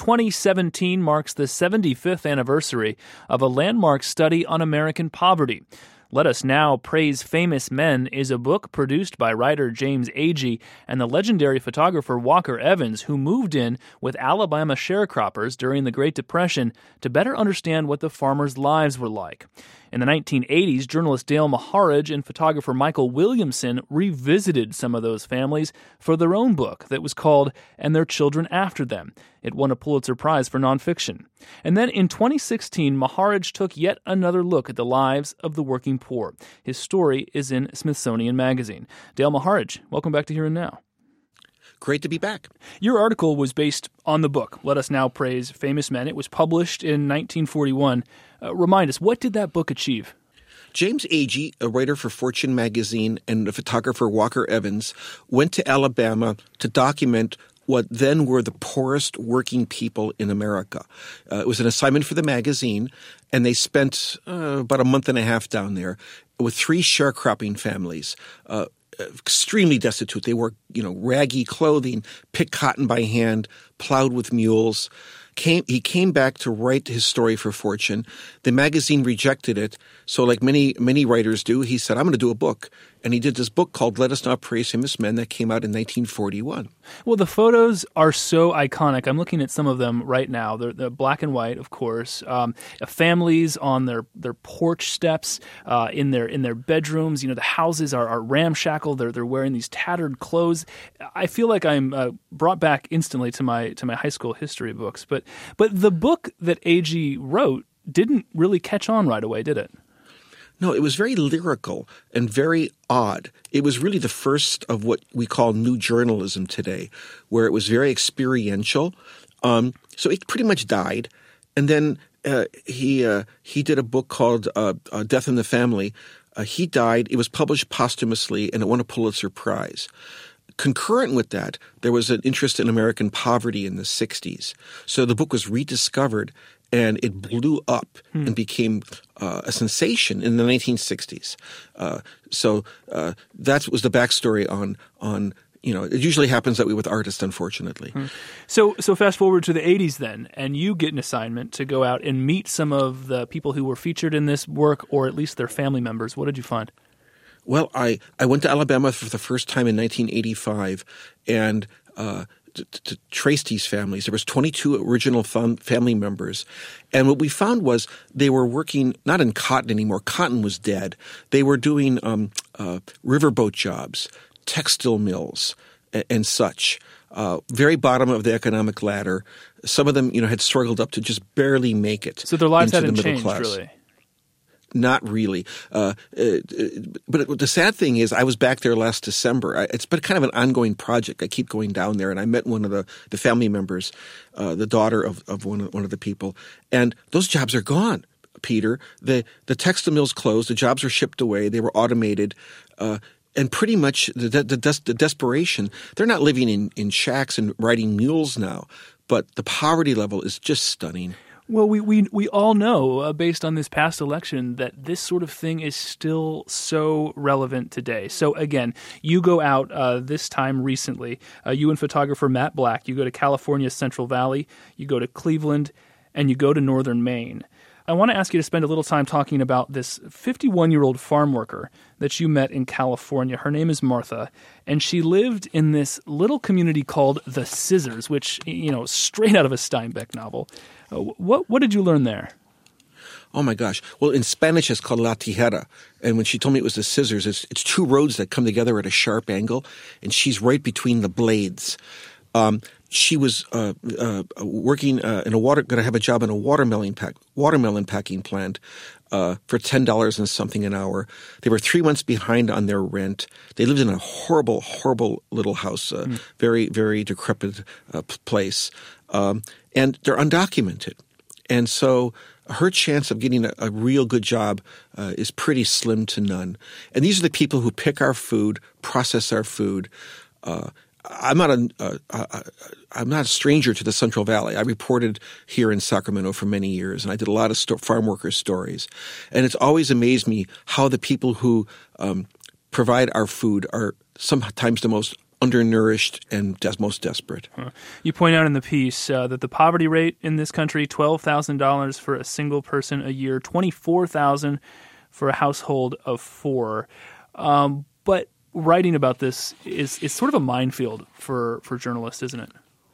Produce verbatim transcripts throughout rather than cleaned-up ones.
twenty seventeen marks the seventy-fifth anniversary of a landmark study on American poverty. Let Us Now Praise Famous Men is a book produced by writer James Agee and the legendary photographer Walker Evans, who moved in with Alabama sharecroppers during the Great Depression to better understand what the farmers' lives were like. In the nineteen eighties, journalist Dale Maharaj and photographer Michael Williamson revisited some of those families for their own book that was called And Their Children After Them. It won a Pulitzer Prize for nonfiction. And then in twenty sixteen, Maharaj took yet another look at the lives of the working poor. His story is in Smithsonian Magazine. Dale Maharaj, welcome back to Here and Now. Great to be back. Your article was based on the book, Let Us Now Praise Famous Men. It was published in nineteen forty-one. Uh, remind us, what did that book achieve? James Agee, a writer for Fortune magazine, and the photographer Walker Evans went to Alabama to document what then were the poorest working people in America. Uh, it was an assignment for the magazine, and they spent uh, about a month and a half down there with three sharecropping families, uh, extremely destitute. They wore, you know, raggy clothing, picked cotton by hand, plowed with mules. Came, he came back to write his story for Fortune. The magazine rejected it. So like many, many writers do, he said, I'm going to do a book. And he did this book called Let Us Now Praise Famous Men that came out in nineteen forty-one. Well, the photos are so iconic. I'm looking at some of them right now. They're, they're black and white, of course. Um, families on their, their porch steps, uh, in their in their bedrooms. You know, the houses are, are ramshackle. They're they're wearing these tattered clothes. I feel like I'm uh, brought back instantly to my to my high school history books. But but the book that Agee wrote didn't really catch on right away, did it? No, it was very lyrical and very odd. It was really the first of what we call new journalism today, where it was very experiential. Um, so it pretty much died. And then uh, he uh, he did a book called uh, uh, Death in the Family. Uh, he died. It was published posthumously, and it won a Pulitzer Prize. Concurrent with that, there was an interest in American poverty in the sixties. So the book was rediscovered, and it blew up hmm. and became uh, a sensation in the nineteen sixties. Uh, so uh, that was the backstory on on you know. It usually happens that way with artists, unfortunately. Hmm. So so fast forward to the eighties then, and you get an assignment to go out and meet some of the people who were featured in this work, or at least their family members. What did you find? Well, I, I went to Alabama for the first time in nineteen eighty-five, and uh, to, to trace these families. There was twenty-two original fam- family members, and what we found was they were working not in cotton anymore. Cotton was dead. They were doing um, uh, riverboat jobs, textile mills, and, and such. Uh, very bottom of the economic ladder. Some of them, you know, had struggled up to just barely make it. So their lives into hadn't the middle changed, class. really. Not really. Uh, uh, but the sad thing is I was back there last December. I, it's been kind of an ongoing project. I keep going down there, and I met one of the, the family members, uh, the daughter of, of one, of, one of the people. And those jobs are gone, Peter. The, the textile mills closed. The jobs were shipped away. They were automated. Uh, and pretty much the, the, the, des- the desperation, they're not living in, in shacks and riding mules now. But the poverty level is just stunning. Well, we, we, we all know, uh, based on this past election, that this sort of thing is still so relevant today. So, again, you go out uh, this time recently, uh, you and photographer Matt Black, you go to California's Central Valley, you go to Cleveland, and you go to northern Maine. I want to ask you to spend a little time talking about this fifty-one-year-old farm worker that you met in California. Her name is Martha, and she lived in this little community called The Scissors, which, you know, straight out of a Steinbeck novel. Uh, what what did you learn there? Oh, my gosh. Well, in Spanish, it's called La Tijera. And when she told me it was the scissors, it's, it's two roads that come together at a sharp angle, and she's right between the blades. Um, she was uh, uh, working uh, in a water, going to have a job in a watermelon pack, watermelon packing plant uh, for ten dollars and something an hour. They were three months behind on their rent. They lived in a horrible, horrible little house, uh, mm. very, very decrepit uh, place. Um, and they're undocumented. And so her chance of getting a, a real good job uh, is pretty slim to none. And these are the people who pick our food, process our food. Uh, I'm not a, uh, uh, I'm not a stranger to the Central Valley. I reported here in Sacramento for many years, and I did a lot of sto- farm worker stories. And it's always amazed me how the people who um, provide our food are sometimes the most undernourished and des- most desperate. Huh. You point out in the piece uh, that the poverty rate in this country, twelve thousand dollars for a single person a year, twenty-four thousand dollars for a household of four. Um, but writing about this is, is sort of a minefield for, for journalists, isn't it?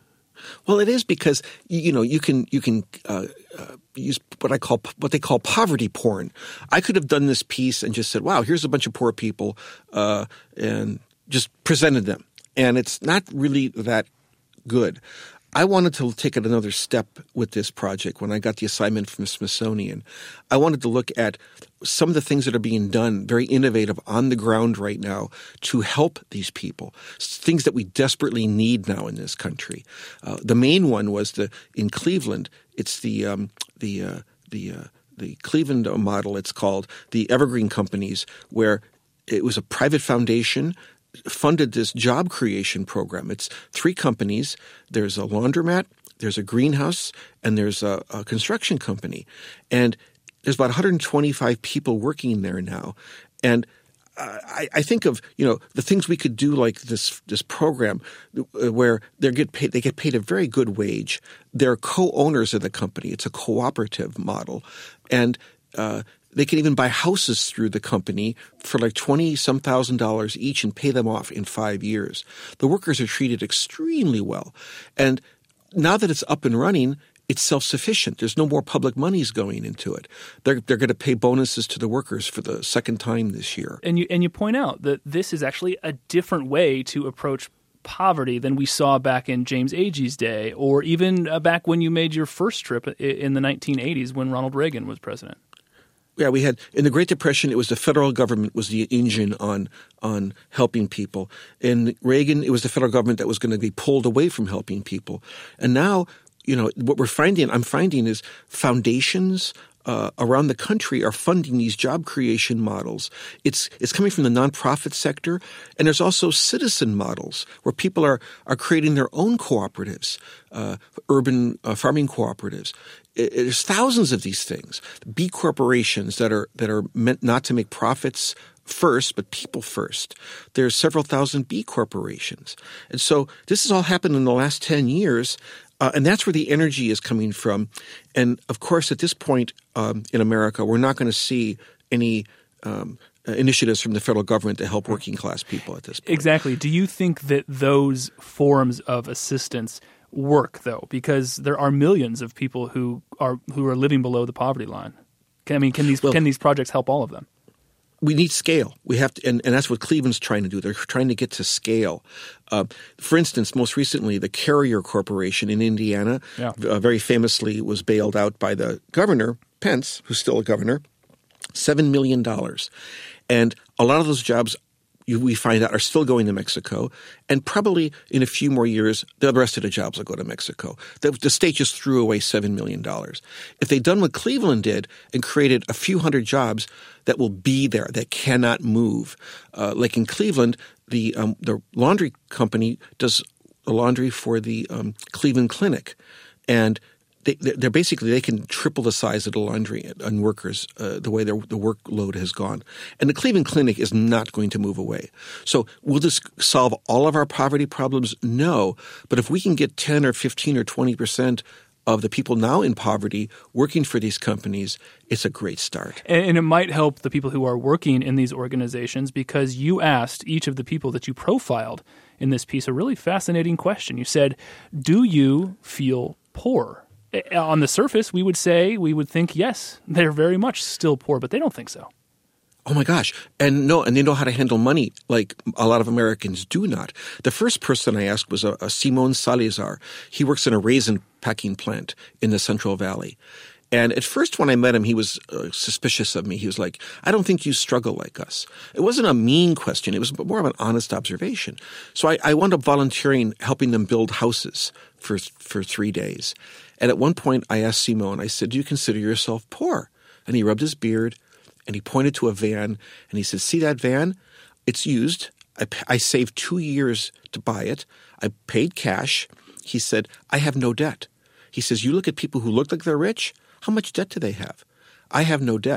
Well, it is because you know you can you can uh, uh, use what I call what they call poverty porn. I could have done this piece and just said, "Wow, here's a bunch of poor people," uh, and just presented them, and it's not really that good. I wanted to take it another step with this project when I got the assignment from the Smithsonian. I wanted to look at some of the things that are being done, very innovative on the ground right now to help these people, things that we desperately need now in this country. Uh, the main one was the in Cleveland. It's the um, the uh, the uh, the Cleveland model. It's called the Evergreen Companies, where it was a private foundation funded this job creation program. It's three companies. There's a laundromat, there's a greenhouse, and there's a, a construction company. And there's about one hundred twenty-five people working there now. And uh, I, I think of, you know, the things we could do like this this program where they get paid, they get paid a very good wage. They're co-owners of the company. It's a cooperative model. And uh they can even buy houses through the company for like twenty-some thousand dollars each and pay them off in five years. The workers are treated extremely well. And now that it's up and running, it's self-sufficient. There's no more public monies going into it. They're they're going to pay bonuses to the workers for the second time this year. And you and you point out that this is actually a different way to approach poverty than we saw back in James Agey's day, or even uh, back when you made your first trip in the nineteen eighties when Ronald Reagan was president. Yeah, we had in the Great Depression. It was the federal government was the engine on on helping people. In Reagan, it was the federal government that was going to be pulled away from helping people. And now, you know, what we're finding, I'm finding, is foundations uh, around the country are funding these job creation models. It's it's coming from the nonprofit sector, and there's also citizen models where people are are creating their own cooperatives, uh, urban uh, farming cooperatives. There's thousands of these things. B corporations that are that are meant not to make profits first, but people first. There's several thousand B corporations. And so this has all happened in the last ten years, uh, and that's where the energy is coming from. And, of course, at this point um, in America, we're not going to see any um, initiatives from the federal government to help working class people at this point. Exactly. Do you think that those forms of assistance work, though, because there are millions of people who are who are living below the poverty line? Can, I mean, can these well, can these projects help all of them? We need scale. We have to, and, and that's what Cleveland's trying to do. They're trying to get to scale. Uh, for instance, most recently, the Carrier Corporation in Indiana, yeah. uh, very famously, was bailed out by the governor, Pence, who's still a governor, seven million dollars. And a lot of those jobs, You, we find out, are still going to Mexico, and probably in a few more years, the rest of the jobs will go to Mexico. The, the state just threw away seven million dollars. If they'd done what Cleveland did and created a few hundred jobs that will be there, that cannot move, uh, like in Cleveland, the um, the laundry company does the laundry for the um, Cleveland Clinic, and They, they're basically, they can triple the size of the laundry and workers uh, the way their, the workload has gone. And the Cleveland Clinic is not going to move away. So will this solve all of our poverty problems? No. But if we can get ten or fifteen or twenty percent of the people now in poverty working for these companies, it's a great start. And, and it might help the people who are working in these organizations, because you asked each of the people that you profiled in this piece a really fascinating question. You said, do you feel poor? On the surface, we would say, we would think, yes, they're very much still poor, but they don't think so. Oh my gosh. And no, and they know how to handle money like a lot of Americans do not. The first person I asked was a, a Simon Salazar. He works in a raisin packing plant in the Central Valley. And at first when I met him, he was uh, suspicious of me. He was like, I don't think you struggle like us. It wasn't a mean question. It was more of an honest observation. So I, I wound up volunteering, helping them build houses for for three days. And at one point I asked Simon, I said, do you consider yourself poor? And he rubbed his beard and he pointed to a van and he said, see that van? It's used. I, I saved two years to buy it. I paid cash. He said, I have no debt. He says, you look at people who look like they're rich. How much debt do they have? I have no debt.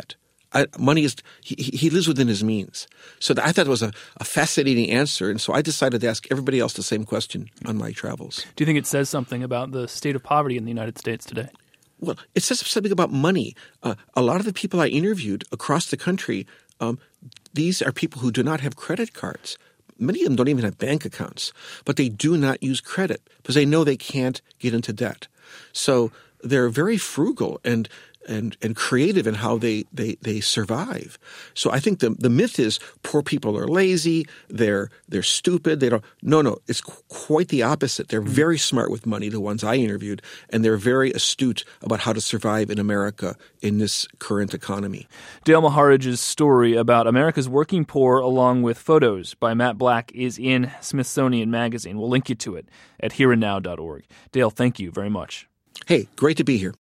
I, money is, he, he lives within his means. So I thought it was a, a fascinating answer. And so I decided to ask everybody else the same question on my travels. Do you think it says something about the state of poverty in the United States today? Well, it says something about money. Uh, a lot of the people I interviewed across the country, um, these are people who do not have credit cards. Many of them don't even have bank accounts, but they do not use credit because they know they can't get into debt. So they're very frugal and and and creative in how they, they, they survive. So I think the the myth is poor people are lazy, they're they're stupid, they don't no no, it's qu- quite the opposite. They're very smart with money, the ones I interviewed, and they're very astute about how to survive in America in this current economy. Dale Maharidge's story about America's working poor along with photos by Matt Black is in Smithsonian Magazine. We'll link you to it at here and now dot org. Dale, thank you very much. Hey, great to be here.